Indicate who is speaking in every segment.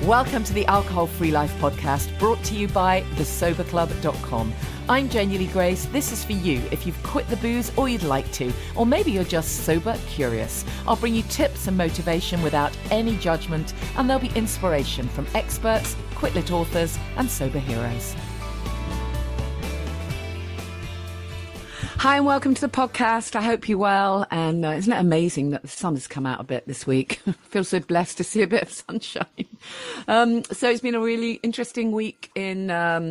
Speaker 1: Welcome to the Alcohol Free Life podcast, brought to you by thesoberclub.com. I'm Janie Lee Grace. This is for you if you've quit the booze or you'd like to, or maybe you're just sober curious. I'll bring you tips and motivation without any judgment, and there'll be inspiration from experts, quit-lit authors, and sober heroes. Hi and welcome to the podcast. I hope you're well. And isn't it amazing that the sun has come out a bit this week? I feel so blessed to see a bit of sunshine. So it's been a really interesting week in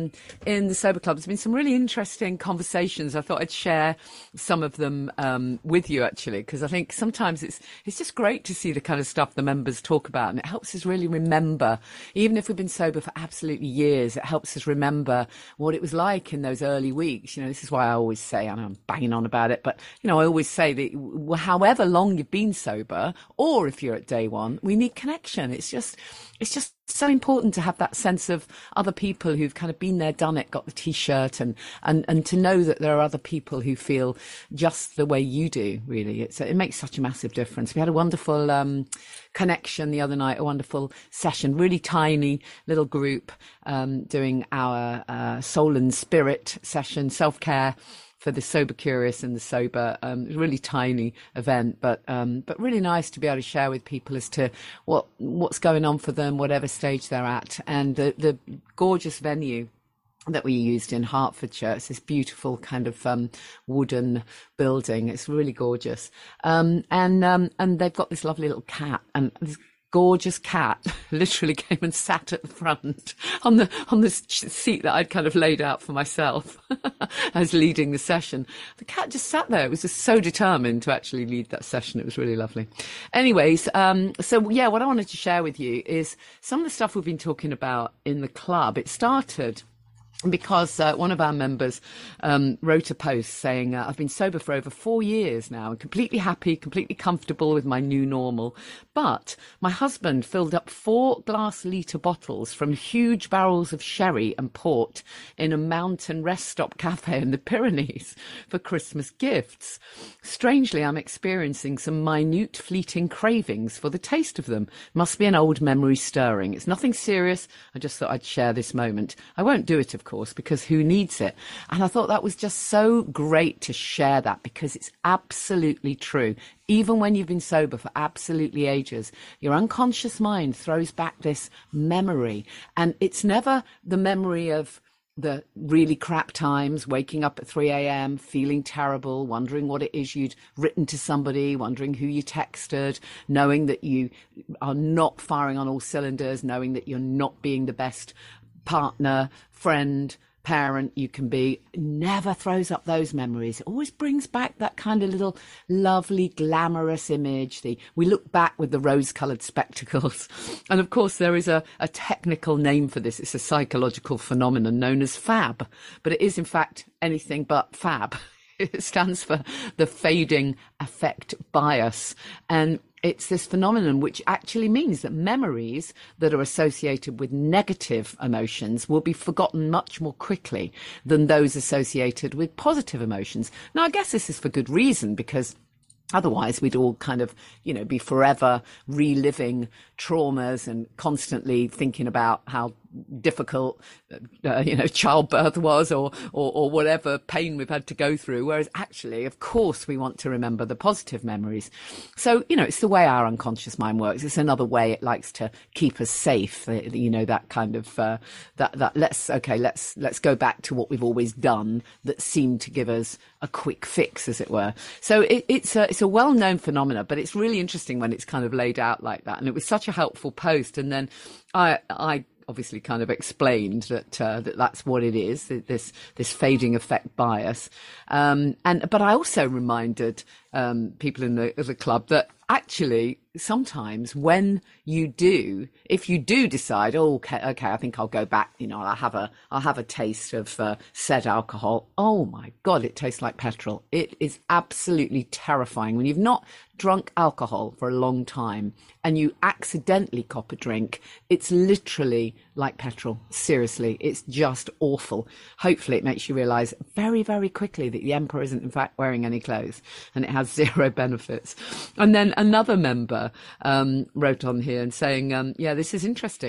Speaker 1: the Sober Club. There's been some really interesting conversations. I thought I'd share some of them with you, actually, because I think sometimes it's just great to see the kind of stuff the members talk about, and it helps us really remember, even if we've been sober for absolutely years, it helps us remember what it was like in those early weeks. You know, this is why I always say, and I'm banging on about it, but you know, I always say that however long you've been sober, or if you're at day one, we need connection. It's just so important to have that sense of other people who've kind of been there, done it, got the t-shirt, and to know that there are other people who feel just the way you do, really. It makes such a massive difference. We had a wonderful connection the other night, a wonderful session, really tiny little group doing our soul and spirit session, self-care for the sober curious and the sober. Really tiny event, but really nice to be able to share with people as to what's going on for them, whatever stage they're at. And the gorgeous venue that we used in Hertfordshire, it's this beautiful kind of wooden building. It's really gorgeous. And they've got this lovely little cat, and this gorgeous cat literally came and sat at the front on the seat that I'd kind of laid out for myself as leading the session. The cat just sat there. It was just so determined to actually lead that session. It was really lovely. Anyways, so yeah, what I wanted to share with you is some of the stuff we've been talking about in the club. It started because one of our members wrote a post saying, I've been sober for over 4 years now and completely happy, completely comfortable with my new normal. But my husband filled up 4 glass-litre bottles from huge barrels of sherry and port in a mountain rest stop cafe in the Pyrenees for Christmas gifts. Strangely, I'm experiencing some minute fleeting cravings for the taste of them. Must be an old memory stirring. It's nothing serious. I just thought I'd share this moment. I won't do it, of course, because who needs it? And I thought that was just so great to share that, because it's absolutely true. Even when you've been sober for absolutely ages, your unconscious mind throws back this memory, and it's never the memory of the really crap times, waking up at 3 a.m, feeling terrible, wondering what it is you'd written to somebody, wondering who you texted, knowing that you are not firing on all cylinders, knowing that you're not being the best partner, friend, parent you can be. Never throws up those memories. It always brings back that kind of little lovely glamorous image. We look back with the rose-coloured spectacles. And of course there is a technical name for this. It's a psychological phenomenon known as FAB, but it is in fact anything but fab. It stands for the fading affect bias. And it's this phenomenon which actually means that memories that are associated with negative emotions will be forgotten much more quickly than those associated with positive emotions. Now, I guess this is for good reason, because otherwise we'd all kind of, be forever reliving traumas and constantly thinking about how difficult, childbirth was or whatever pain we've had to go through. Whereas actually, of course, we want to remember the positive memories. So, it's the way our unconscious mind works. It's another way it likes to keep us safe. That kind of, let's go back to what we've always done that seemed to give us a quick fix, as it were. So it's a well-known phenomena, but it's really interesting when it's kind of laid out like that. And it was such a helpful post. And then I obviously kind of explained that that's what it is, this fading affect bias. But I also reminded people in the club that actually sometimes if you do decide, okay, I think I'll go back, I'll have a taste of said alcohol. Oh my God, it tastes like petrol. It is absolutely terrifying when you've not drunk alcohol for a long time and you accidentally cop a drink. It's literally like petrol. Seriously, it's just awful. Hopefully it makes you realize very, very quickly that the emperor isn't in fact wearing any clothes and it has zero benefits. And then another member wrote on here and saying, this is interesting.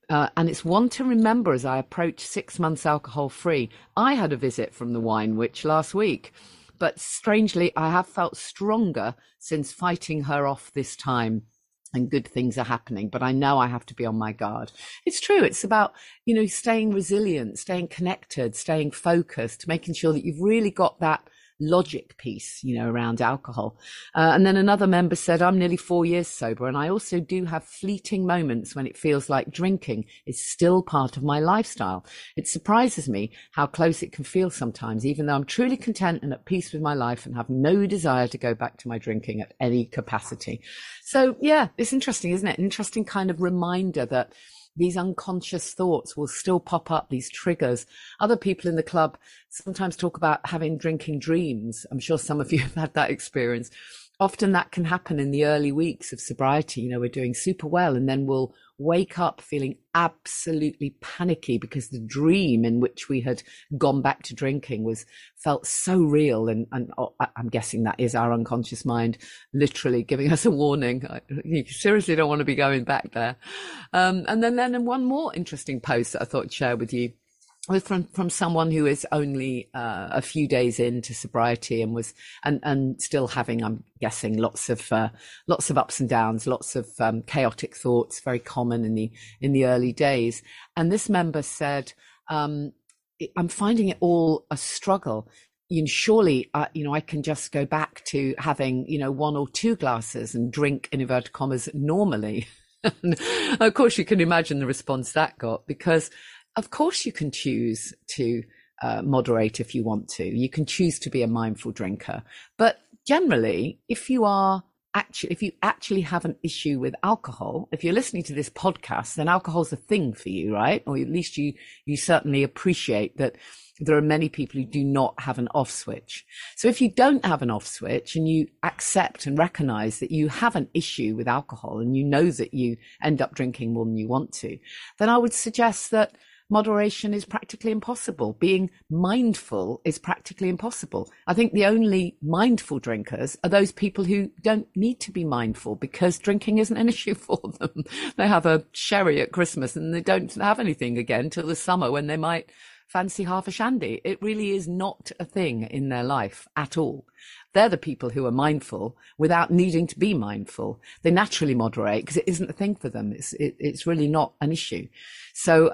Speaker 1: And it's one to remember as I approach 6 months alcohol free. I had a visit from the wine witch last week, but strangely, I have felt stronger since fighting her off this time. And good things are happening, but I know I have to be on my guard. It's true. It's about, staying resilient, staying connected, staying focused, making sure that you've really got that logic piece, around alcohol. And then another member said, I'm nearly 4 years sober, and I also do have fleeting moments when it feels like drinking is still part of my lifestyle. It surprises me how close it can feel sometimes, even though I'm truly content and at peace with my life and have no desire to go back to my drinking at any capacity. So yeah, it's interesting, isn't it? An interesting kind of reminder that these unconscious thoughts will still pop up, these triggers. Other people in the club sometimes talk about having drinking dreams. I'm sure some of you have had that experience. Often that can happen in the early weeks of sobriety. We're doing super well, and then we'll wake up feeling absolutely panicky because the dream in which we had gone back to drinking felt so real. And I'm guessing that is our unconscious mind literally giving us a warning. You seriously don't want to be going back there. And then one more interesting post that I thought I'd share with you was from someone who is only a few days into sobriety and was and still having, I'm guessing, lots of ups and downs, lots of chaotic thoughts, very common in the early days. And this member said, I'm finding it all a struggle. Surely, I can just go back to having, 1 or 2 glasses and drink, in inverted commas, normally. And of course, you can imagine the response that got, because of course you can choose to moderate if you want to. You can choose to be a mindful drinker. But generally, if you actually have an issue with alcohol, if you're listening to this podcast, then alcohol's a thing for you, right? Or at least you certainly appreciate that there are many people who do not have an off switch. So if you don't have an off switch and you accept and recognize that you have an issue with alcohol and you know that you end up drinking more than you want to, then I would suggest that moderation is practically impossible. Being mindful is practically impossible. I think the only mindful drinkers are those people who don't need to be mindful because drinking isn't an issue for them. They have a sherry at Christmas and they don't have anything again till the summer when they might fancy half a shandy. It really is not a thing in their life at all. They're the people who are mindful without needing to be mindful. They naturally moderate because it isn't a thing for them. It's really not an issue. So,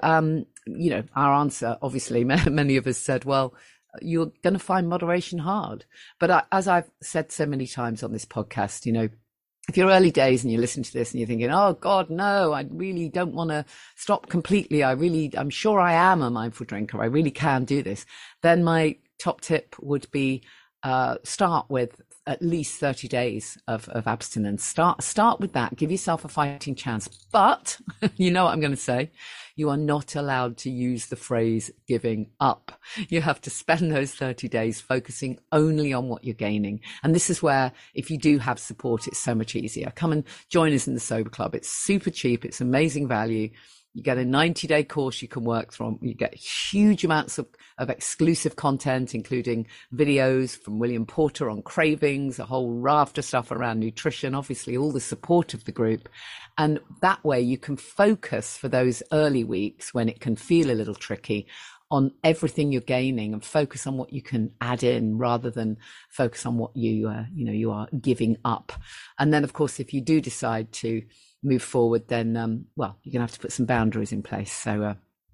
Speaker 1: our answer, obviously, many of us said, well, you're going to find moderation hard. But as I've said so many times on this podcast, if you're early days and you listen to this and you're thinking, oh God, no, I really don't want to stop completely. I'm sure I am a mindful drinker. I really can do this. Then my top tip would be, start with at least 30 days of abstinence. Start with that. Give yourself a fighting chance. But you know what I'm going to say? You are not allowed to use the phrase giving up. You have to spend those 30 days focusing only on what you're gaining. And this is where, if you do have support, it's so much easier. Come and join us in the Sober Club. It's super cheap. It's amazing value. You get a 90-day course you can work from. You get huge amounts of exclusive content, including videos from William Porter on cravings, a whole raft of stuff around nutrition, obviously all the support of the group. And that way you can focus for those early weeks when it can feel a little tricky on everything you're gaining and focus on what you can add in rather than focus on what you are giving up. And then, of course, if you do decide to move forward, then, you're going to have to put some boundaries in place. So,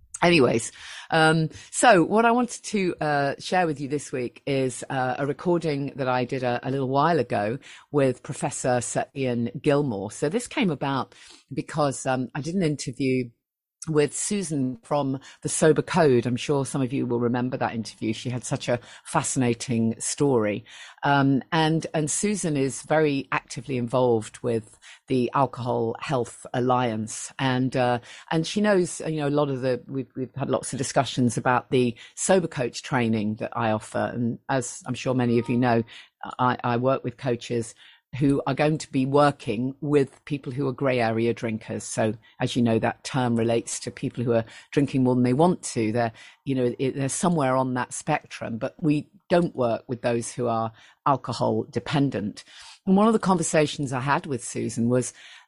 Speaker 1: so what I wanted to share with you this week is a recording that I did a little while ago with Professor Sir Ian Gilmore. So this came about because I did an interview with Susan from the Sober Code. I'm sure some of you will remember that interview. She had such a fascinating story. And Susan is very actively involved with the Alcohol Health Alliance. And she knows, a lot of we've had lots of discussions about the Sober Coach training that I offer. And as I'm sure many of you know, I work with coaches who are going to be working with people who are grey area drinkers. So as you know, that term relates to people who are drinking more than they want to. They're somewhere on that spectrum, but we don't work with those who are alcohol dependent. And one of the conversations I had with Susan was,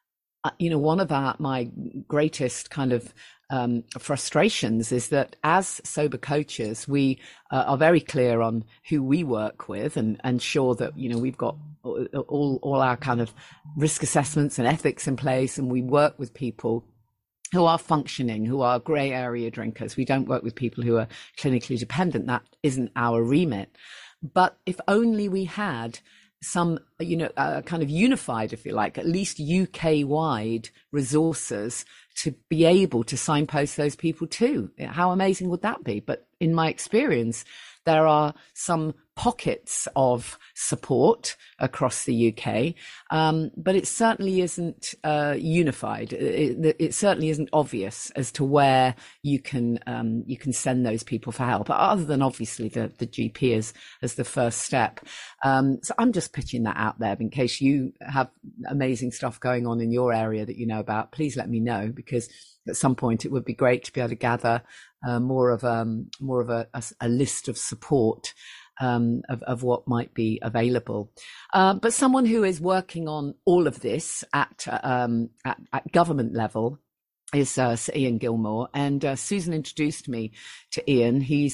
Speaker 1: one of my greatest kind of frustrations is that as sober coaches, we are very clear on who we work with and ensure that, we've got all our kind of risk assessments and ethics in place. And we work with people who are functioning, who are grey area drinkers. We don't work with people who are clinically dependent. That isn't our remit. But if only we had some, kind of unified, if you like, at least UK-wide resources to be able to signpost those people too. How amazing would that be? But in my experience, there are some pockets of support across the UK, but it certainly isn't unified. It certainly isn't obvious as to where you can send those people for help, other than obviously the GP as the first step. So I'm just pitching that out there in case you have amazing stuff going on in your area that you know about. Please let me know, because at some point it would be great to be able to gather more of a list of support of what might be available. But someone who is working on all of this at government level is Sir Ian Gilmore, and Susan introduced me to Ian. He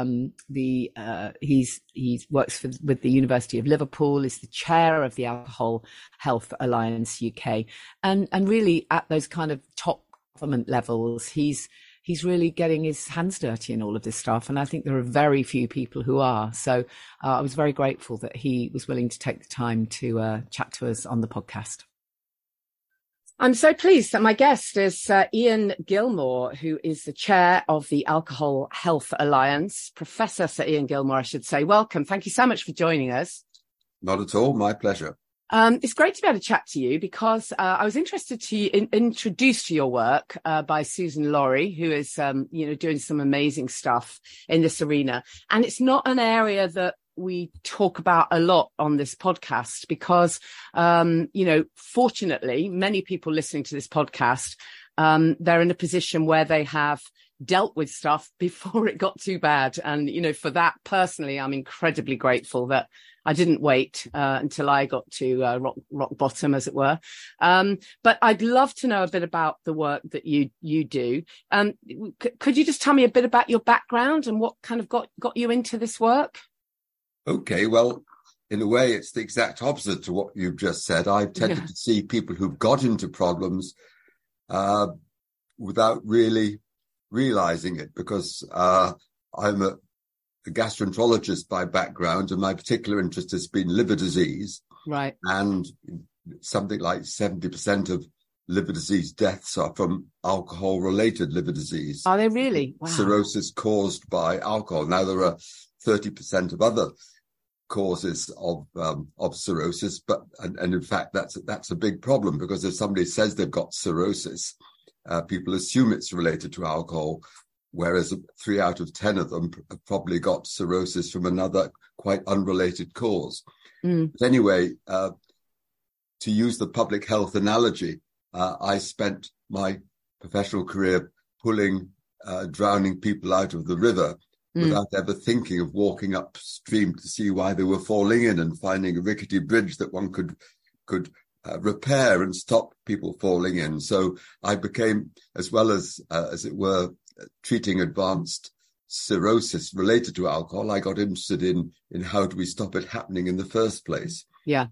Speaker 1: works with the University of Liverpool. Is the chair of the Alcohol Health Alliance UK, and really at those kind of top government levels, he's really getting his hands dirty in all of this stuff. And I think there are very few people who are. So I was very grateful that he was willing to take the time to chat to us on the podcast. I'm so pleased that my guest is Ian Gilmore, who is the chair of the Alcohol Health Alliance. Professor Sir Ian Gilmore, I should say. Welcome. Thank you so much for joining us.
Speaker 2: Not at all. My pleasure.
Speaker 1: It's great to be able to chat to you, because I was interested to introduce to your work by Susan Laurie, who is, doing some amazing stuff in this arena. And it's not an area that we talk about a lot on this podcast because, fortunately, many people listening to this podcast, they're in a position where they have dealt with stuff before it got too bad. And, for that personally, I'm incredibly grateful that I didn't wait until I got to rock bottom, as it were. But I'd love to know a bit about the work that you do. Could you just tell me a bit about your background and what kind of got you into this work?
Speaker 2: Okay, well, in a way, it's the exact opposite to what you've just said. I've tended to see people who've got into problems without really realizing it, because I'm a gastroenterologist by background, and my particular interest has been liver disease.
Speaker 1: Right.
Speaker 2: And something like 70% of liver disease deaths are from alcohol-related liver disease.
Speaker 1: Are they really? Wow.
Speaker 2: Cirrhosis caused by alcohol. Now, there are 30% of other causes of cirrhosis, but and in fact, that's a big problem, because if somebody says they've got cirrhosis, people assume it's related to alcohol, whereas 3 out of 10 of them have probably got cirrhosis from another quite unrelated cause. But anyway, to use the public health analogy, I spent my professional career pulling drowning people out of the river without ever thinking of walking upstream to see why they were falling in and finding a rickety bridge that one could repair and stop people falling in. So I became, as well as it were, treating advanced cirrhosis related to alcohol, I got interested in how do we stop it happening in the first place.
Speaker 1: Yeah.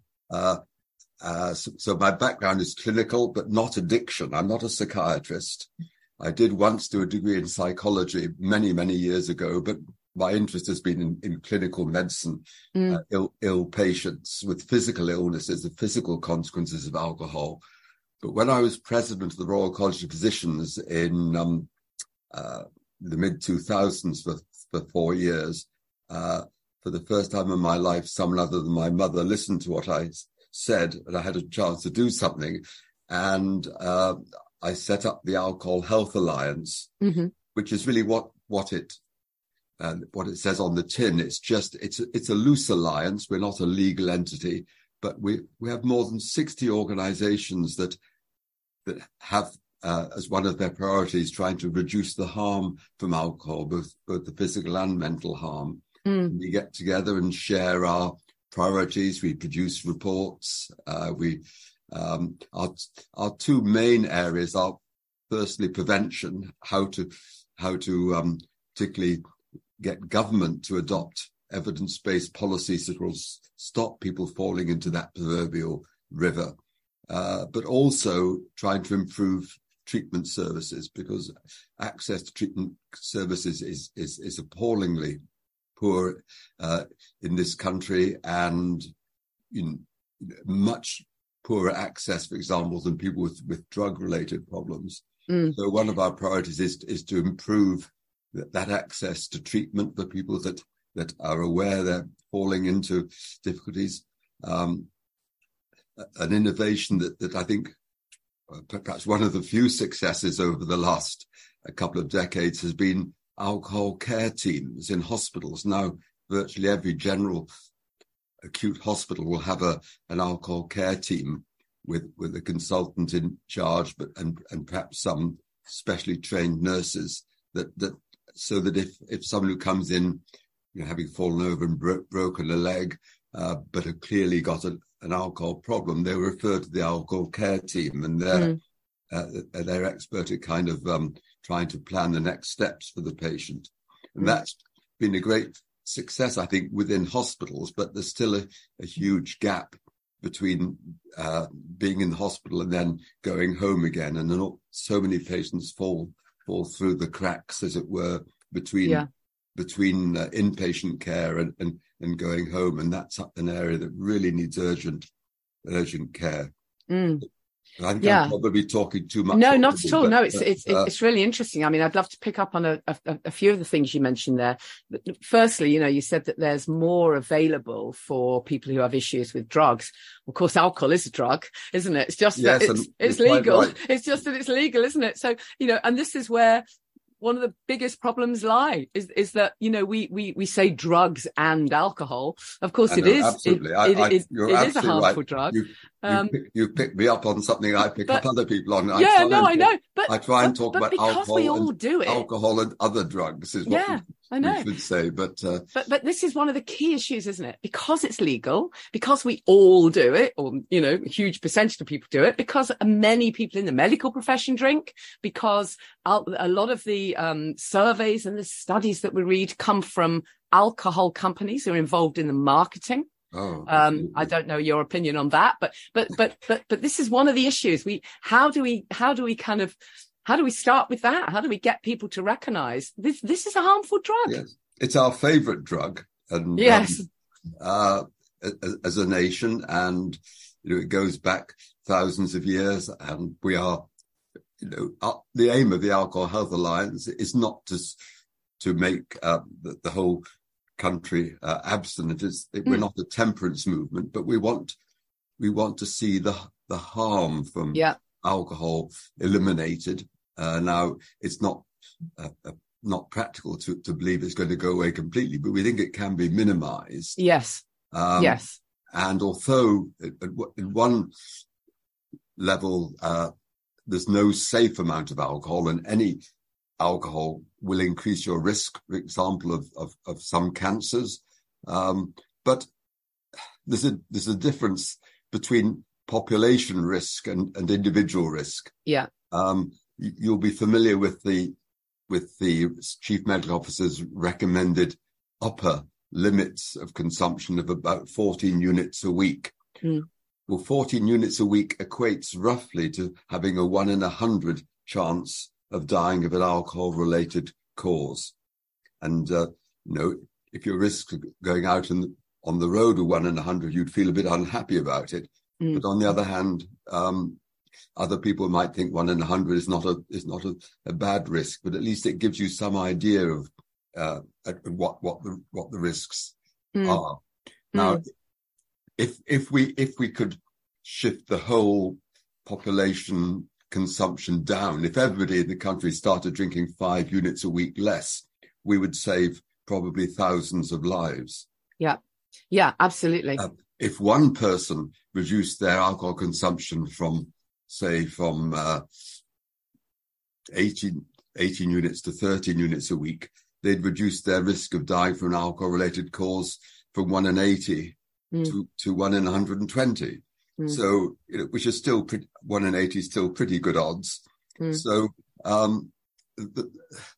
Speaker 2: So my background is clinical, but not addiction. I'm not a psychiatrist. I did once do a degree in psychology many, many years ago, but my interest has been in clinical medicine, ill patients with physical illnesses, the physical consequences of alcohol. But when I was president of the Royal College of Physicians in the mid-2000s for 4 years, for the first time in my life, someone other than my mother listened to what I said, and I had a chance to do something. And I set up the Alcohol Health Alliance, which is really what it says on the tin. It's a loose alliance. We're not a legal entity, but we have more than 60 organizations that have as one of their priorities trying to reduce the harm from alcohol, both the physical and mental harm. We get together and share our priorities. We produce reports. We Our two main areas are firstly prevention, how to particularly get government to adopt evidence-based policies that will stop people falling into that proverbial river, but also trying to improve treatment services, because access to treatment services is appallingly poor in this country, and much poorer access, for example, than people with drug-related problems. So one of our priorities is to improve that access to treatment for people that are aware they're falling into difficulties. An innovation that I think perhaps one of the few successes over the last couple of decades has been alcohol care teams in hospitals. Now, virtually every general acute hospital will have an alcohol care team with a consultant in charge, and perhaps some specially trained nurses so that if someone who comes in, having fallen over and broken a leg, but have clearly got an alcohol problem, they were referred to the alcohol care team, and they're expert at kind of trying to plan the next steps for the patient. And that's been a great success, I think, within hospitals, but there's still a huge gap between being in the hospital and then going home again. And then so many patients fall through the cracks, as it were, between inpatient care and going home. And that's an area that really needs urgent care. I think I'm probably talking too much.
Speaker 1: No, not at all. No, it's really interesting. I mean, I'd love to pick up on a few of the things you mentioned there. Firstly, you said that there's more available for people who have issues with drugs. Of course, alcohol is a drug, isn't it? It's just that it's legal. Right. It's just that it's legal, isn't it? So, and this is where one of the biggest problems lie is that, we say drugs and alcohol. Of course, it is. Absolutely. It is a harmful drug.
Speaker 2: You pick me up on something I pick up other people on.
Speaker 1: I know. But
Speaker 2: I try and talk about alcohol,
Speaker 1: we all do it.
Speaker 2: Alcohol and other drugs is what we should say. But
Speaker 1: this is one of the key issues, isn't it? Because it's legal, because we all do it, or, a huge percentage of people do it, because many people in the medical profession drink, because a lot of the surveys and the studies that we read come from alcohol companies who are involved in the marketing. I don't know your opinion on that, but this is one of the issues. How do we start with that? How do we get people to recognize this is a harmful drug?
Speaker 2: Yes. It's our favorite drug. And
Speaker 1: yes.
Speaker 2: As a nation, and it goes back thousands of years, and we are, the aim of the Alcohol Health Alliance is not to make the whole country abstinent. We're not a temperance movement, but we want to see the harm from alcohol eliminated. Now, it's not practical to believe it's going to go away completely, but we think it can be minimized.
Speaker 1: Yes. Yes.
Speaker 2: And although at one level there's no safe amount of alcohol, and any alcohol will increase your risk, for example, of some cancers. But there's a difference between population risk and individual risk.
Speaker 1: Yeah.
Speaker 2: You'll be familiar with the chief medical officer's recommended upper limits of consumption of about 14 units a week. Well, 14 units a week equates roughly to having a 1 in 100 chance of dying of an alcohol-related cause. And, if your risk of going out on the road with 1 in 100, you'd feel a bit unhappy about it. But on the other hand, other people might think 1 in 100 is not a bad risk, but at least it gives you some idea of what the risks are. Now, if we could shift the whole population consumption down, if everybody in the country started drinking 5 units a week less, we would save probably thousands of lives.
Speaker 1: Yeah, absolutely.
Speaker 2: If one person reduced their alcohol consumption from 18 units to 13 units a week, they'd reduce their risk of dying from an alcohol-related cause from 1 in 80 to 1 in 120. So, which is still 1 in 80 is still pretty good odds. So, the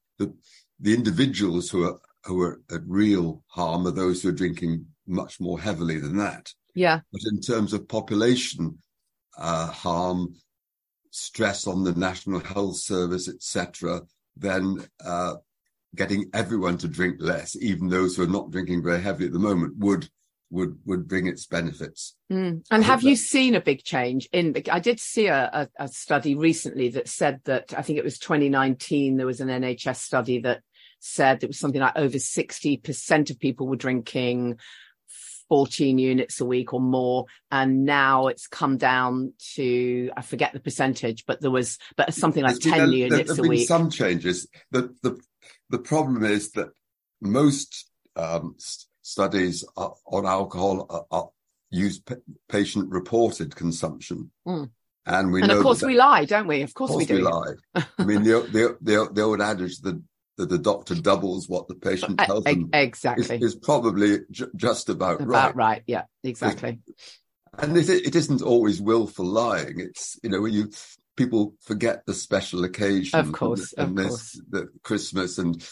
Speaker 2: individuals who are at real harm are those who are drinking much more heavily than that.
Speaker 1: Yeah.
Speaker 2: But in terms of population harm, stress on the National Health Service, etc., then getting everyone to drink less, even those who are not drinking very heavily at the moment, would bring its benefits.
Speaker 1: And have you seen a big change I did see a study recently that said that, I think it was 2019, there was an NHS study that said it was something like over 60% of people were drinking 14 units a week or more, and now it's come down to, I forget the percentage, but something like 10 units a week. There have been
Speaker 2: some changes. The problem is that most studies on alcohol use patient-reported consumption, and we know. And
Speaker 1: of course we lie, don't we? Of course we do.
Speaker 2: We lie. I mean, the old adage that the doctor doubles what the patient tells them
Speaker 1: exactly
Speaker 2: is probably just about right.
Speaker 1: About right, yeah, exactly.
Speaker 2: And it isn't always willful lying. It's when people forget the special occasion,
Speaker 1: of course,
Speaker 2: the Christmas and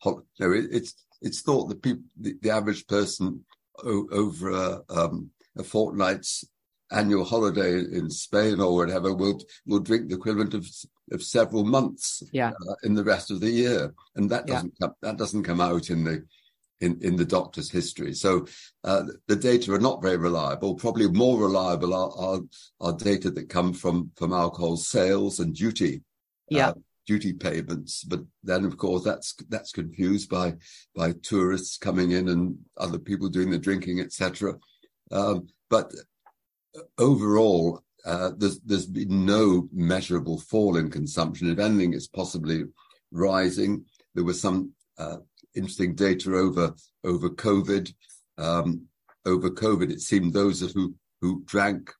Speaker 2: it's thought that the average person over a fortnight's annual holiday in Spain or whatever will drink the equivalent of several months in the rest of the year, and that doesn't come out in the doctor's history. So the data are not very reliable. Probably more reliable are data that come from alcohol sales and duty payments. But then, of course, that's confused by tourists coming in and other people doing the drinking, etc. But overall, there's been no measurable fall in consumption. If anything, it's possibly rising. There was some interesting data over COVID. Over COVID, it seemed those who drank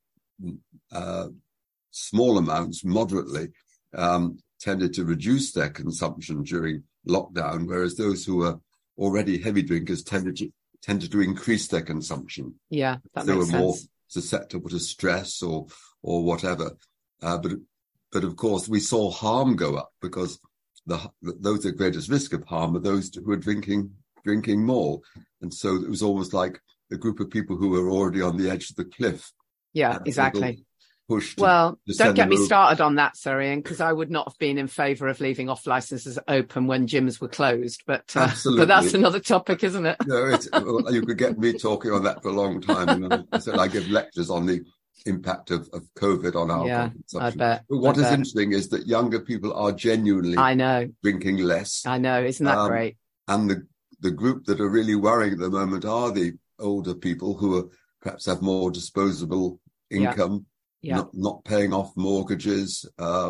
Speaker 2: small amounts moderately tended to reduce their consumption during lockdown, whereas those who were already heavy drinkers tended to increase their consumption.
Speaker 1: Yeah, that
Speaker 2: they
Speaker 1: makes
Speaker 2: were
Speaker 1: sense.
Speaker 2: More susceptible to stress or whatever. But of course, we saw harm go up because those at greatest risk of harm are those who are drinking more. And so it was almost like a group of people who were already on the edge of the cliff.
Speaker 1: Yeah, exactly.
Speaker 2: Well,
Speaker 1: don't get me started on that, Sir Ian, because I would not have been in favour of leaving off licences open when gyms were closed. But that's another topic, isn't it?
Speaker 2: No, you could get me talking on that for a long time. And I said I give lectures on the impact of COVID on alcohol consumption.
Speaker 1: I bet.
Speaker 2: But what is interesting is that younger people are genuinely drinking less.
Speaker 1: I know, isn't that great?
Speaker 2: And the group that are really worrying at the moment are the older people who are perhaps have more disposable income. Yeah. Not paying off mortgages,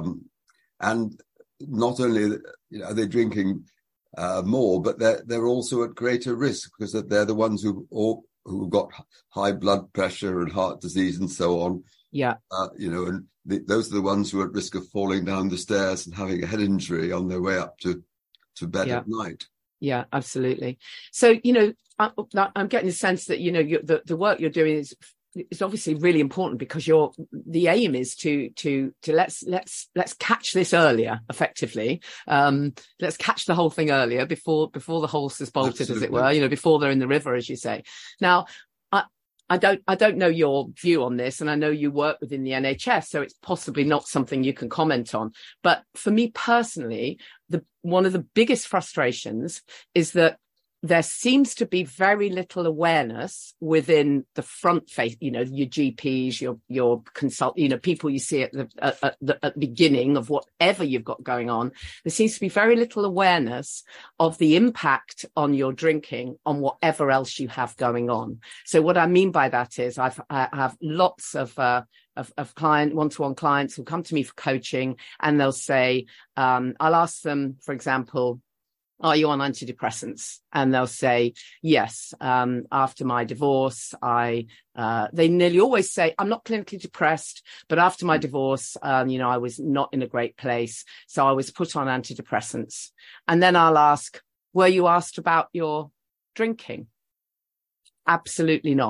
Speaker 2: and not only are they drinking more, but they're also at greater risk because they're the ones who got high blood pressure and heart disease and so on.
Speaker 1: Yeah,
Speaker 2: and those are the ones who are at risk of falling down the stairs and having a head injury on their way up to bed at night. Yeah,
Speaker 1: absolutely. So I'm getting the sense that the work you're doing is obviously really important because the aim is to let's catch this earlier, effectively. Let's catch the whole thing earlier before the horse is bolted, as it were, before they're in the river, as you say. Now, I don't know your view on this, and I know you work within the NHS, so it's possibly not something you can comment on. But for me personally, one of the biggest frustrations is that there seems to be very little awareness within the front face, your GPs, your consult, people you see at the beginning of whatever you've got going on. There seems to be very little awareness of the impact on your drinking on whatever else you have going on. So what I mean by that is I have lots of one-to-one clients who come to me for coaching, and they'll say, I'll ask them, for example, are you on antidepressants? And they'll say, yes. After my divorce, they nearly always say, I'm not clinically depressed, but after my divorce, I was not in a great place. So I was put on antidepressants. And then I'll ask, were you asked about your drinking? Absolutely not.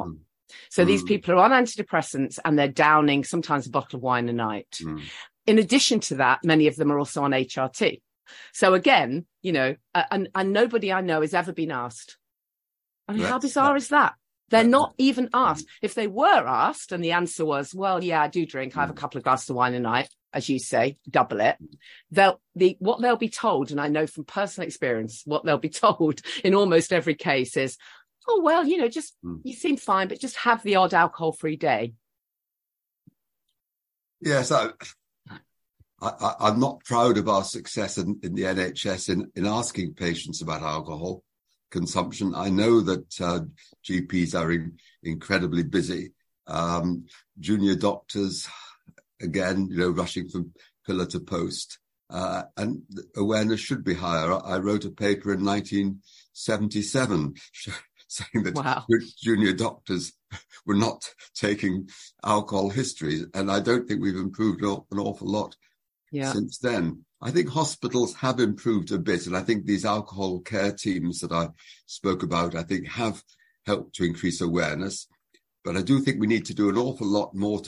Speaker 1: So these people are on antidepressants and they're downing sometimes a bottle of wine a night. In addition to that, many of them are also on HRT. So again, you know, and nobody I know has ever been asked. I mean, how bizarre is that? They're not even asked. If they were asked and the answer was, well, yeah, I do drink. I have a couple of glasses of wine a night, as you say, double it. What they'll be told, and I know from personal experience, what they'll be told in almost every case is, oh, well, you know, just you seem fine, but just have the odd alcohol-free day.
Speaker 2: Yes, I'm not proud of our success in the NHS in asking patients about alcohol consumption. I know that GPs are incredibly busy. Junior doctors, again, you know, rushing from pillar to post. And awareness should be higher. I wrote a paper in 1977 saying that junior doctors were not taking alcohol histories. And I don't think we've improved an awful lot since then. I think hospitals have improved a bit. And I think these alcohol care teams that I spoke about, I think have helped to increase awareness. But I do think we need to do an awful lot more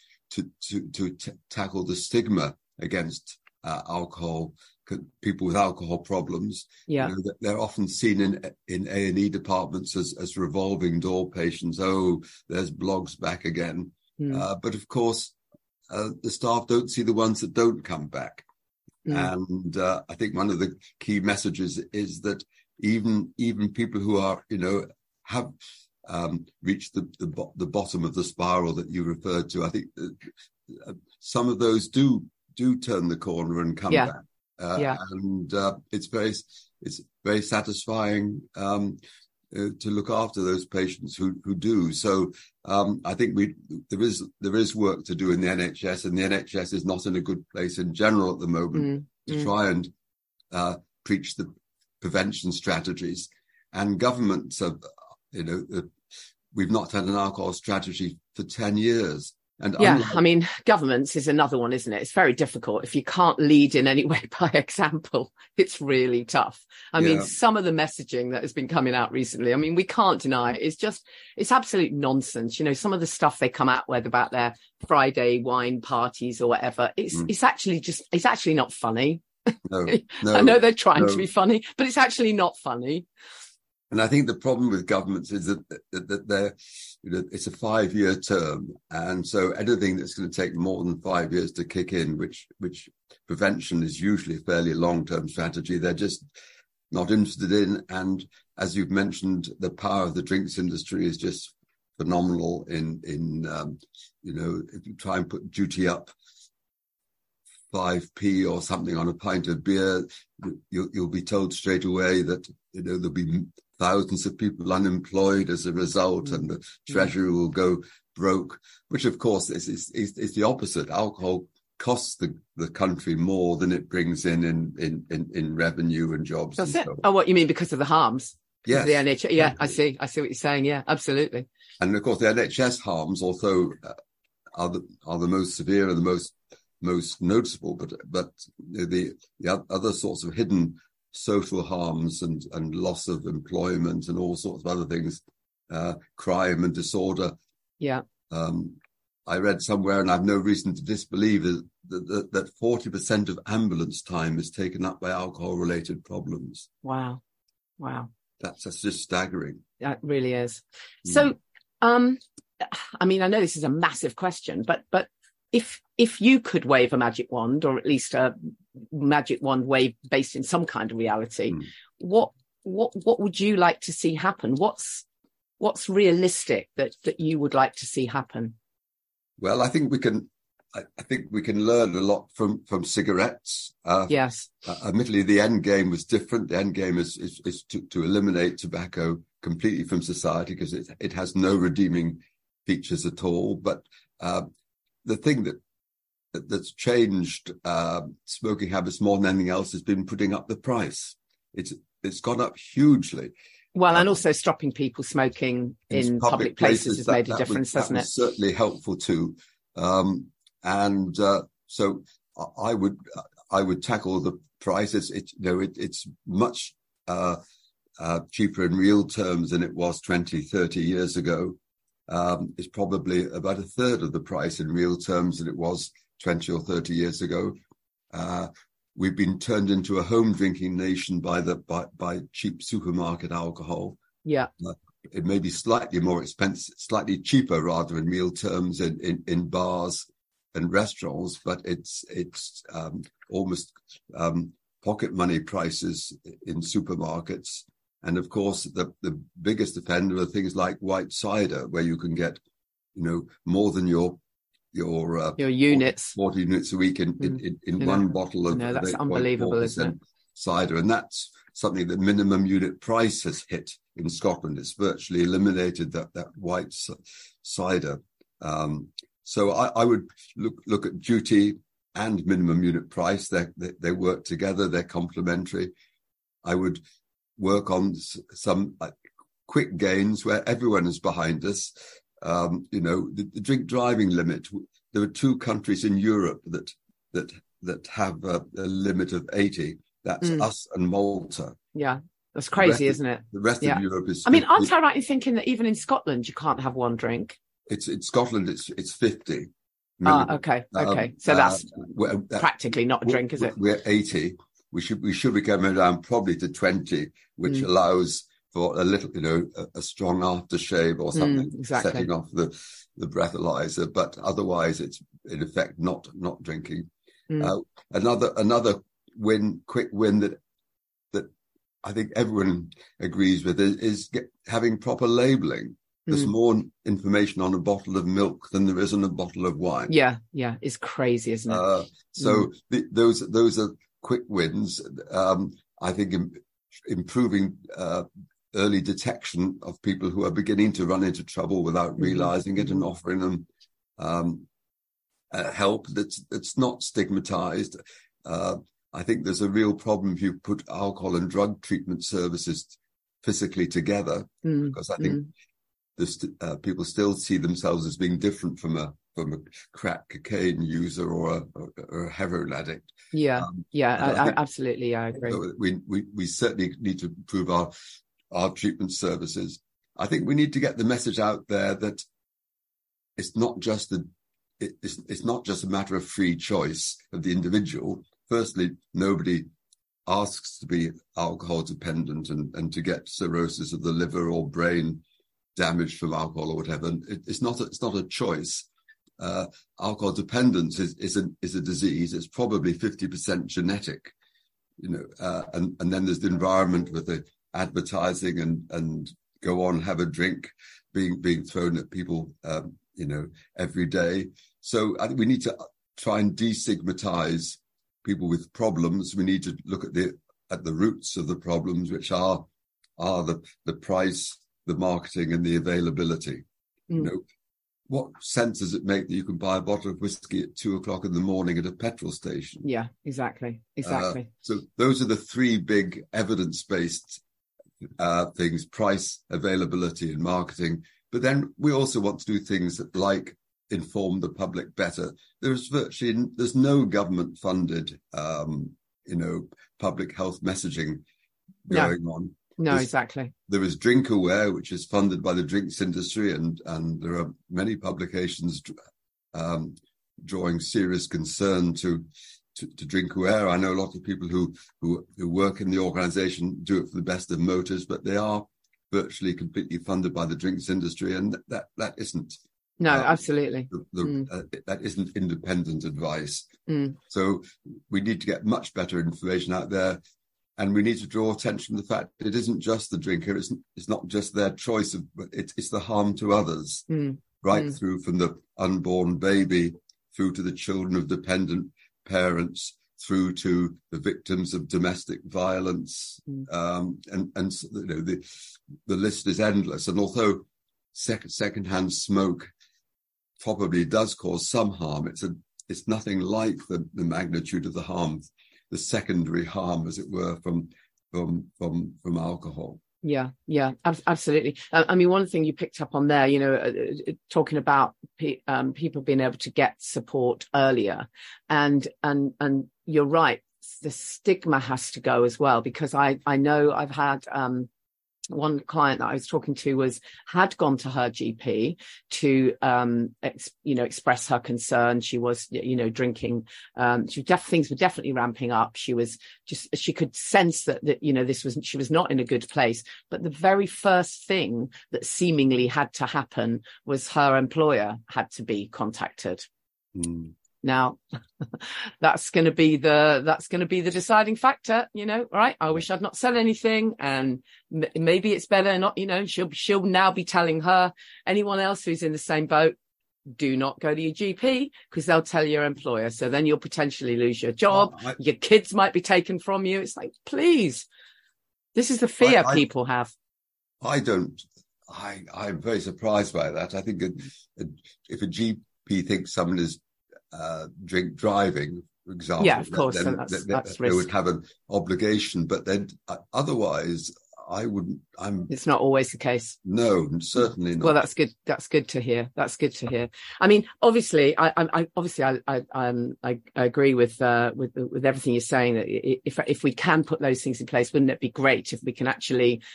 Speaker 2: to tackle the stigma against alcohol, people with alcohol problems.
Speaker 1: Yeah,
Speaker 2: you know, they're often seen in A&E departments as revolving door patients. Oh, there's Bloggs back again. But of course, the staff don't see the ones that don't come back. And I think one of the key messages is that even people who are, you know, have reached the bottom of the spiral that you referred to, I think some of those do turn the corner and come back. And it's very satisfying to look after those patients who do. So I think there is work to do in the NHS, and the NHS is not in a good place in general at the moment to try and preach the prevention strategies. And governments have, you know, we've not had an alcohol strategy for 10 years. And
Speaker 1: I mean, governments is another one, isn't it? It's very difficult. If you can't lead in any way by example, it's really tough. I mean, some of the messaging that has been coming out recently, I mean, we can't deny it. It's absolute nonsense. You know, some of the stuff they come out with about their Friday wine parties or whatever, it's actually not funny.
Speaker 2: No,
Speaker 1: I know they're trying to be funny, but it's actually not funny.
Speaker 2: And I think the problem with governments is that they're, you know, it's a 5-year term. And so anything that's going to take more than 5 years to kick in, which prevention is usually a fairly long-term strategy, they're just not interested in. And as you've mentioned, the power of the drinks industry is just phenomenal in you know, if you try and put duty up 5p or something on a pint of beer, you'll be told straight away that, you know, there'll be thousands of people unemployed as a result, and the treasury will go broke, which of course is the opposite. Alcohol costs the country more than it brings in revenue and jobs.
Speaker 1: That's it. Oh, what you mean, because of the harms?
Speaker 2: Yes.
Speaker 1: The NHS. Yeah, I see what you're saying. Yeah, absolutely.
Speaker 2: And of course, the NHS harms also are the most severe and the most noticeable, but the other sorts of hidden social harms and loss of employment and all sorts of other things, crime and disorder. Yeah. I read somewhere, and I've no reason to disbelieve that 40% of ambulance time is taken up by alcohol-related problems.
Speaker 1: Wow.
Speaker 2: That's just staggering.
Speaker 1: That really is. So, I mean, I know this is a massive question, but if you could wave a magic wand, or at least a magic wand wave based in some kind of reality, what would you like to see happen? What's realistic that you would like to see happen?
Speaker 2: Well, I think we can learn a lot from cigarettes.
Speaker 1: Yes.
Speaker 2: Admittedly, the end game was different. The end game is to eliminate tobacco completely from society, because it has no redeeming features at all. But the thing that's changed smoking habits more than anything else has been putting up the price. It's gone up hugely.
Speaker 1: Well, and also stopping people smoking in public places has made a difference, hasn't it?
Speaker 2: That was certainly helpful too. So I would tackle the price. It's much cheaper in real terms than it was 20, 30 years ago. is probably about a third of the price in real terms that it was 20 or 30 years ago. We've been turned into a home drinking nation by cheap supermarket alcohol.
Speaker 1: Yeah.
Speaker 2: It may be slightly more expensive, slightly cheaper rather in real terms in bars and restaurants, but it's almost pocket money prices in supermarkets. And of course, the biggest offender are things like white cider, where you can get, more than your
Speaker 1: units,
Speaker 2: 40 units a week in one bottle of
Speaker 1: that's unbelievable, isn't it?
Speaker 2: Cider, and that's something that minimum unit price has hit in Scotland. It's virtually eliminated that white cider. So I would look at duty and minimum unit price. They work together. They're complementary. I would work on some quick gains where everyone is behind us. The drink driving limit. There are 2 countries in Europe that have a limit of 80. That's us and Malta.
Speaker 1: Yeah, that's crazy, isn't it?
Speaker 2: The rest of Europe is.
Speaker 1: I mean, aren't I right in thinking that even in Scotland you can't have one drink?
Speaker 2: It's in Scotland. It's 50.
Speaker 1: Okay. So that's practically not a drink, is it?
Speaker 2: We're 80. We should be coming down probably to 20, which allows for a little, a strong aftershave or something, setting off the breathalyzer. But otherwise, it's in effect not drinking. Another quick win that I think everyone agrees with is having proper labelling. There's more information on a bottle of milk than there is on a bottle of wine.
Speaker 1: Yeah, it's crazy, isn't it?
Speaker 2: So those are quick wins. I think improving early detection of people who are beginning to run into trouble without realizing it, and offering them help that's not stigmatized. I think there's a real problem if you put alcohol and drug treatment services physically together, because I think people still see themselves as being different from a crack cocaine user or a heroin addict.
Speaker 1: Absolutely. I agree.
Speaker 2: So we certainly need to improve our treatment services. I think we need to get the message out there that it's not just a matter of free choice of the individual. Firstly, nobody asks to be alcohol dependent and to get cirrhosis of the liver or brain damage from alcohol or whatever. It's not a choice. Alcohol dependence is a disease. It's probably 50% genetic, and then there's the environment with the advertising and go on, have a drink being thrown at people, every day. So I think we need to try and destigmatize people with problems. We need to look at the roots of the problems, which are the price, the marketing, and the availability. What sense does it make that you can buy a bottle of whiskey at 2:00 in the morning at a petrol station?
Speaker 1: Yeah, exactly.
Speaker 2: So those are the 3 big evidence-based things: price, availability, and marketing. But then we also want to do things like inform the public better. There's no government-funded, public health messaging going on.
Speaker 1: No, exactly.
Speaker 2: There is Drink Aware, which is funded by the drinks industry, and there are many publications drawing serious concern to Drink Aware. I know a lot of people who work in the organisation do it for the best of motives, but they are virtually completely funded by the drinks industry, and that isn't.
Speaker 1: No, absolutely.
Speaker 2: That isn't independent advice. So we need to get much better information out there. And we need to draw attention to the fact that it isn't just the drinker. It's not just their choice it's the harm to others, through from the unborn baby, through to the children of dependent parents, through to the victims of domestic violence, and the list is endless. And although secondhand smoke probably does cause some harm, it's nothing like the magnitude of the harm. The secondary harm, as it were, from alcohol.
Speaker 1: Yeah, absolutely. I mean, one thing you picked up on there, talking about people being able to get support earlier, and you're right. The stigma has to go as well, because I know I've had one client that I was talking to had gone to her GP to, express her concern. She was, drinking. Things were definitely ramping up. She could sense that, she was not in a good place. But the very first thing that seemingly had to happen was her employer had to be contacted.
Speaker 2: Mm.
Speaker 1: Now, that's going to be the deciding factor, right? I wish I'd not said anything, and maybe it's better not, she'll now be telling anyone else who's in the same boat, do not go to your GP because they'll tell your employer. So then you'll potentially lose your job. Your kids might be taken from you. It's like, please, this is the fear people have.
Speaker 2: I'm very surprised by that. I think if a GP thinks someone is drink driving, for example,
Speaker 1: yeah, of course,
Speaker 2: then they would have an obligation. But then otherwise, I wouldn't.
Speaker 1: It's not always the case.
Speaker 2: No, certainly not.
Speaker 1: Well, that's good. That's good to hear. That's good to hear. I mean, obviously, I agree with everything you're saying. That if we can put those things in place, wouldn't it be great if we can actually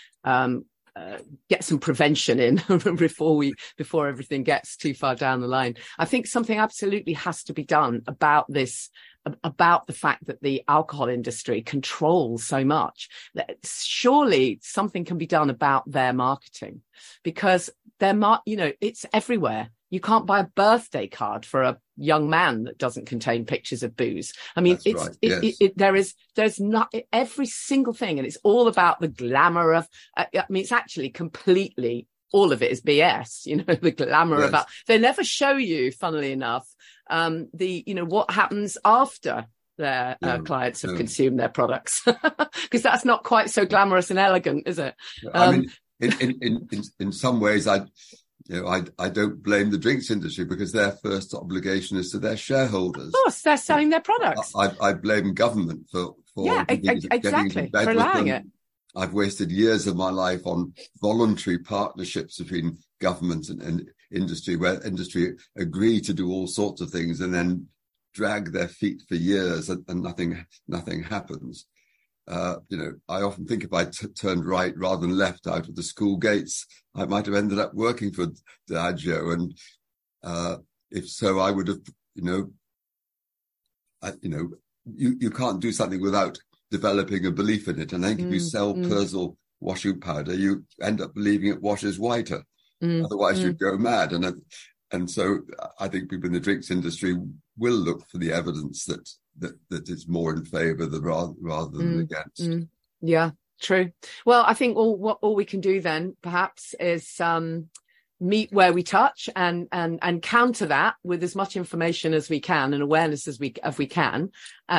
Speaker 1: get some prevention in before everything gets too far down the line. I think something absolutely has to be done about this, about the fact that the alcohol industry controls so much. That surely something can be done about their marketing, because it's everywhere. You can't buy a birthday card for a young man that doesn't contain pictures of booze. I mean, there's not every single thing, and it's all about the glamour of. It's actually completely, all of it is BS. The glamour about. They never show you, funnily enough, what happens after their clients have consumed their products, because that's not quite so glamorous and elegant, is it?
Speaker 2: I mean, in some ways, I don't blame the drinks industry, because their first obligation is to their shareholders.
Speaker 1: Of course, they're selling their products.
Speaker 2: I blame government for
Speaker 1: exactly, for allowing it.
Speaker 2: I've wasted years of my life on voluntary partnerships between government and industry, where industry agree to do all sorts of things and then drag their feet for years and nothing happens. I often think if I turned right rather than left out of the school gates, I might have ended up working for Diageo. And if so, I would have, you can't do something without developing a belief in it. And I think if you sell Persil washing powder, you end up believing it washes whiter. Otherwise, you'd go mad. And so I think people in the drinks industry will look for the evidence that is more in favour rather than against.
Speaker 1: Yeah, true. Well, I think all we can do then perhaps is meet where we touch and counter that with as much information as we can and awareness as we can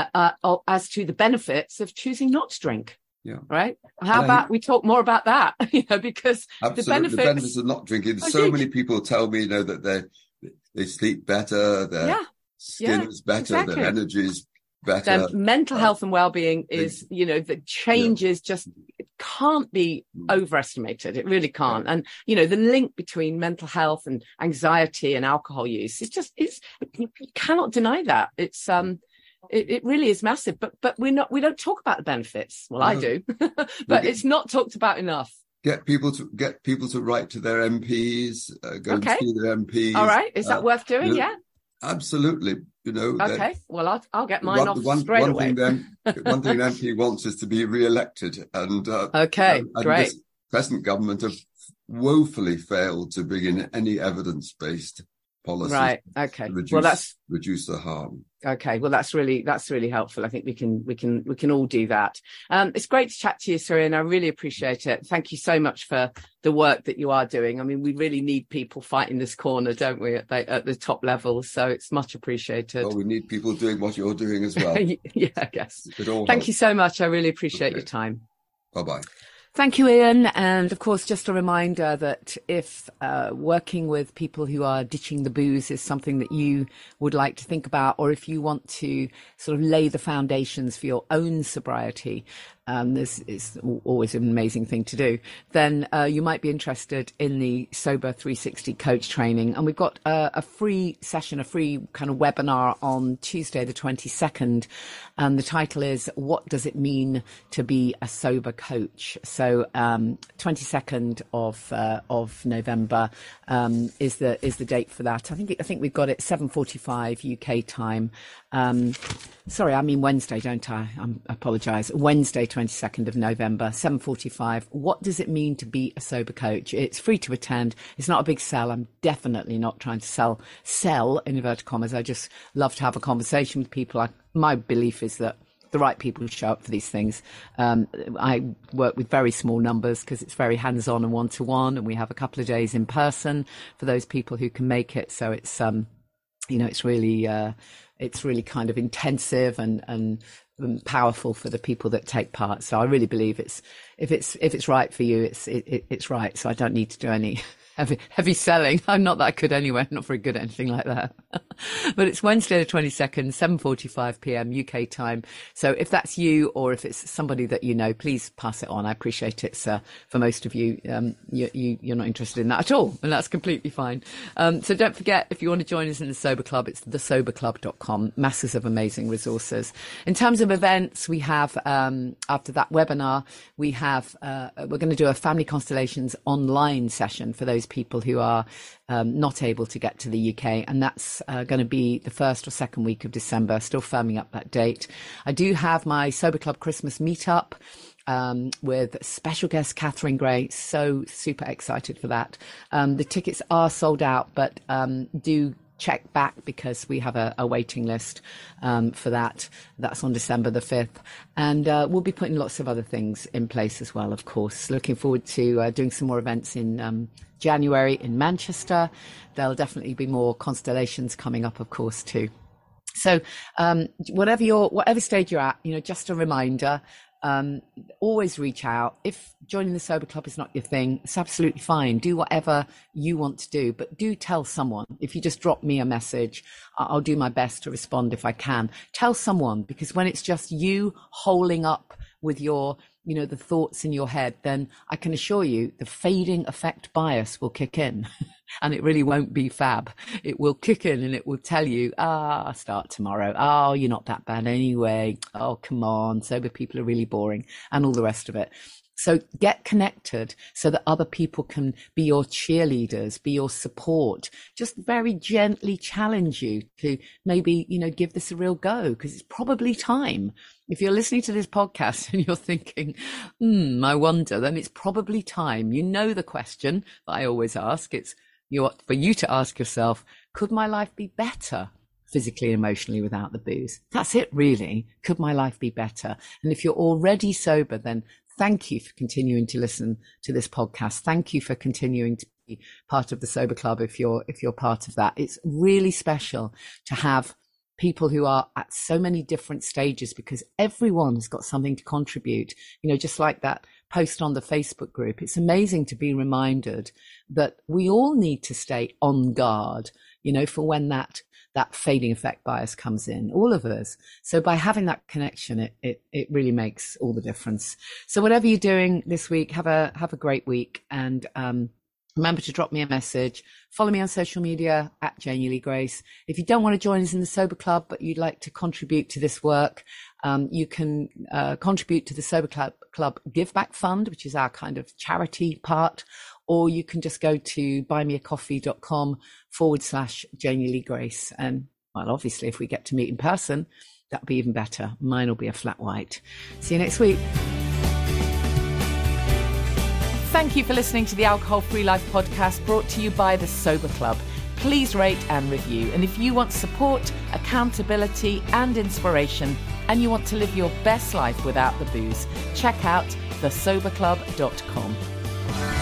Speaker 1: as to the benefits of choosing not to drink.
Speaker 2: Yeah.
Speaker 1: Right. How about we talk more about that? Because
Speaker 2: absolutely,
Speaker 1: the benefits
Speaker 2: of not drinking. So many people tell me, that they sleep better, their skin is better, their energy is better.
Speaker 1: Their mental health and well-being is, the changes just can't be overestimated. It really can't. And, the link between mental health and anxiety and alcohol use, you cannot deny that. It's, it really is massive, but we don't talk about the benefits. Well, I do, but it's not talked about enough.
Speaker 2: Get people to write to their MPs, go and see their MPs.
Speaker 1: All right. Is that worth doing? Yeah.
Speaker 2: Absolutely.
Speaker 1: Okay. Well, I'll get mine off straight away.
Speaker 2: One thing an MP wants is to be re-elected. And
Speaker 1: great.
Speaker 2: This present government have woefully failed to bring in any evidence-based policies. Right.
Speaker 1: Okay.
Speaker 2: Reduce the harm.
Speaker 1: Okay. Well, that's really helpful. I think we can all do that. It's great to chat to you, Surin. I really appreciate it. Thank you so much for the work that you are doing. I mean, we really need people fighting this corner, don't we, at the top level? So it's much appreciated.
Speaker 2: Well, we need people doing what you're doing as well.
Speaker 1: Yeah, I guess. Thank you so much. I really appreciate your time.
Speaker 2: Bye-bye.
Speaker 1: Thank you, Ian. And of course, just a reminder that if working with people who are ditching the booze is something that you would like to think about, or if you want to sort of lay the foundations for your own sobriety, It's always an amazing thing to do, then you might be interested in the Sober 360 coach training. And we've got a free session, a free kind of webinar on Tuesday, the 22nd. And the title is, What Does It Mean to Be a Sober Coach? So 22nd of November is the date for that. I think we've got it 7:45 UK time. Sorry, I mean Wednesday, don't I? I apologise. Wednesday, 22nd of November, 7:45. What does it mean to be a sober coach? It's free to attend. It's not a big sell. I'm definitely not trying to sell in inverted commas. I just love to have a conversation with people. My belief is that the right people show up for these things. I work with very small numbers because it's very hands-on and one-to-one, and we have a couple of days in person for those people who can make it. So it's it's really kind of intensive and powerful for the people that take part. So I really believe if it's right for you, it's right. So I don't need to do any heavy selling. I'm not that good anyway. I'm not very good at anything like that. But it's Wednesday the 22nd, 7:45 p.m. UK time. So if that's you, or if it's somebody that you know, please pass it on. I appreciate it. For most of you, you're not interested in that at all, and that's completely fine. So don't forget, if you want to join us in the Sober Club, it's thesoberclub.com. Masses of amazing resources. In terms of events, we have after that webinar, we're going to do a Family Constellations online session for those people who are not able to get to the UK, and that's going to be the first or second week of December. Still firming up that date. I do have my Sober Club Christmas meetup with special guest Catherine Gray. So super excited for that. The tickets are sold out, but do check back because we have a waiting list for that. That's on December the 5th. And we'll be putting lots of other things in place as well, of course. Looking forward to doing some more events in January in Manchester. There'll definitely be more constellations coming up, of course, too. So whatever stage you're at, just a reminder, always reach out. If joining the Sober Club is not your thing, it's absolutely fine. Do whatever you want to do, but do tell someone. If you just drop me a message, I'll do my best to respond if I can. Tell someone, because when it's just you holding up with your the thoughts in your head, then I can assure you the fading effect bias will kick in and it really won't be fab. It will kick in and it will tell you, start tomorrow. Oh, you're not that bad anyway. Oh, come on. Sober people are really boring, and all the rest of it. So get connected so that other people can be your cheerleaders, be your support. Just very gently challenge you to maybe, give this a real go, because it's probably time. If you're listening to this podcast and you're thinking, I wonder, then it's probably time. You know the question that I always ask. It's for you to ask yourself, could my life be better physically and emotionally without the booze? That's it, really. Could my life be better? And if you're already sober, then thank you for continuing to listen to this podcast. Thank you for continuing to be part of the Sober Club if you're part of that. It's really special to have people who are at so many different stages, because everyone has got something to contribute. Just like that post on the Facebook group, it's amazing to be reminded that we all need to stay on guard, for when that fading effect bias comes in, all of us. So by having that connection, it really makes all the difference. So whatever you're doing this week, have a great week, and remember to drop me a message. Follow me on social media at Janie Lee Grace. If you don't want to join us in the Sober Club, but you'd like to contribute to this work, you can contribute to the Sober Club Give Back Fund, which is our kind of charity part, or you can just go to buymeacoffee.com/Janie Lee Grace. And well, obviously, if we get to meet in person, that'll be even better. Mine will be a flat white. See you next week. Thank you for listening to the Alcohol Free Life podcast, brought to you by the Sober Club. Please rate and review. And if you want support, accountability and inspiration, and you want to live your best life without the booze, check out thesoberclub.com.